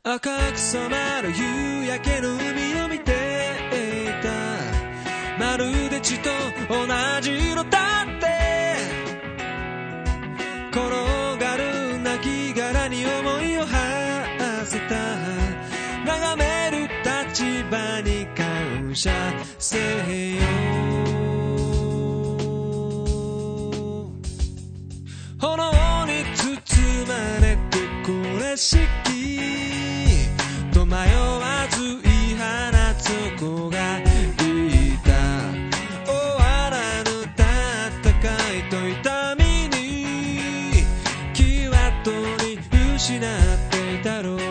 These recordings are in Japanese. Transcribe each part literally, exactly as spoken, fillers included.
赤く染まる夕焼けの海を見ていた。まるで血と同じ色だって転がる亡骸に思いを馳せた。眺める立場に感謝せよ。炎に包まれてこれしきと迷わず言い放つ子がいた。終わらぬ戦いと痛みに気はとり失っていたろう。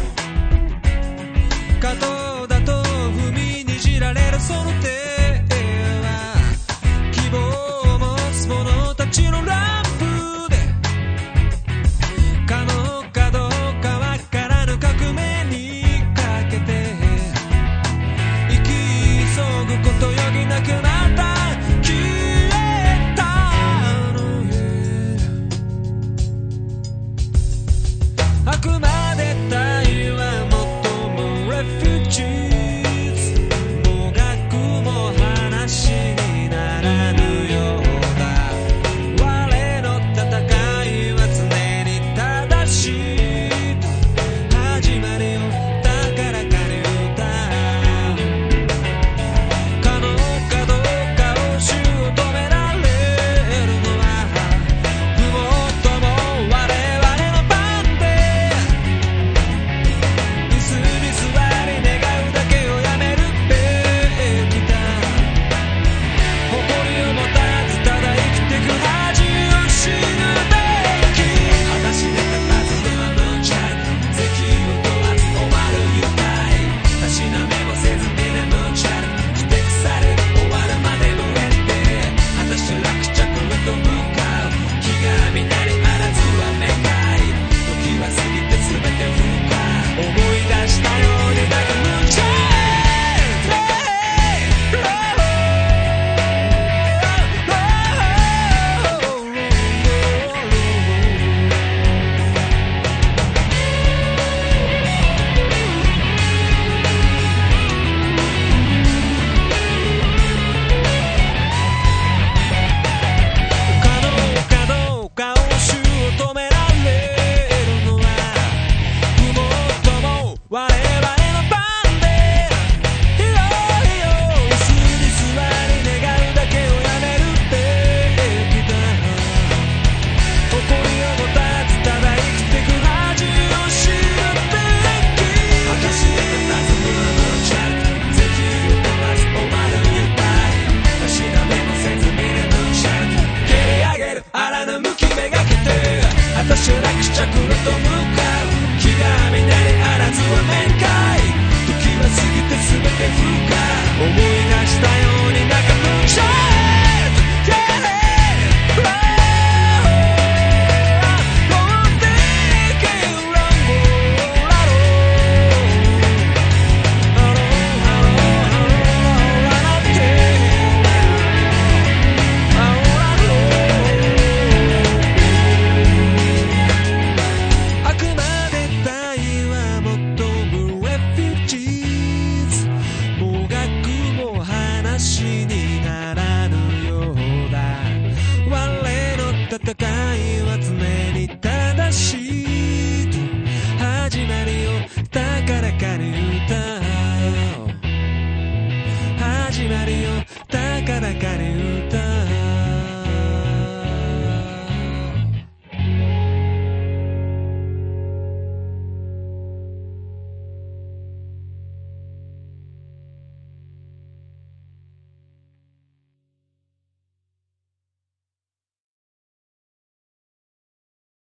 過当だと踏みにじられるその手は希望を持つ者たちのランプで可能かどうかわからぬ革命にかけて生き急ぐことよりなくなった消えたのへ。あくまで対話求むレフュージーズ。もがくも話にならぬようだ。我の戦いは常に正しいと始まりを高らかに歌う。可能かどうかを主を止められるのは不毛とも我々の番で。椅子に座り願うだけをやめるべきだ。誇りを持たずただ生きてく恥を知るべき。裸足で佇むはムーンチャイル。石油を問わず終わる愉快。たしなめもせずにねムーンチャイル。ふてくされ終わるまでの上で果たして落着へと向かう。気が乱れあらずは願い。時は過ぎて全て風化。思い出したようになんかムーンチャイル。可能かどうかを主を止められるのは不毛とも我々の番で。いよいよ椅子に座り願うだけをやめるべきだ。誇りを持たずただ生きてく恥を知るべき。裸足で佇むはムーンチャイル。石油を問わず終わる愉快。たしなめもせずにねムーンチャイル。蹴り上げるあらぬ向きめがけて果たして落着へと向かう。気が乱れあらずは面会。時は過ぎて全て風化。思い出したようになんかムーンチャイル。あくまで対話求むレフュージーズ。もがくも話にならぬようだ。我の戦いは常に正しいと始まりを高らかに歌う。始まりを高らかに歌う。